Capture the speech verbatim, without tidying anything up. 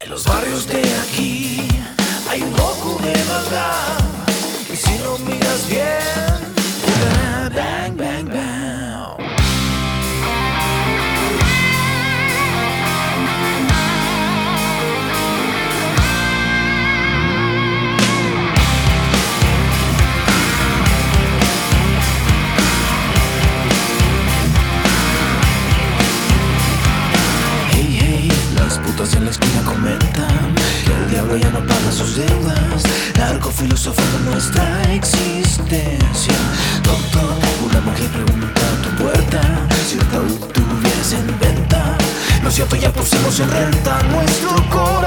En los barrios de aquí hay un loco de verdad, y si lo miras bien, bang, bang, bang. En la esquina comentan que el diablo ya no paga sus deudas, largo filosofando nuestra existencia. Doctor, una mujer pregunta a tu puerta si el ataúd tuviese en venta. Lo cierto, ya pusimos en renta nuestro corazón.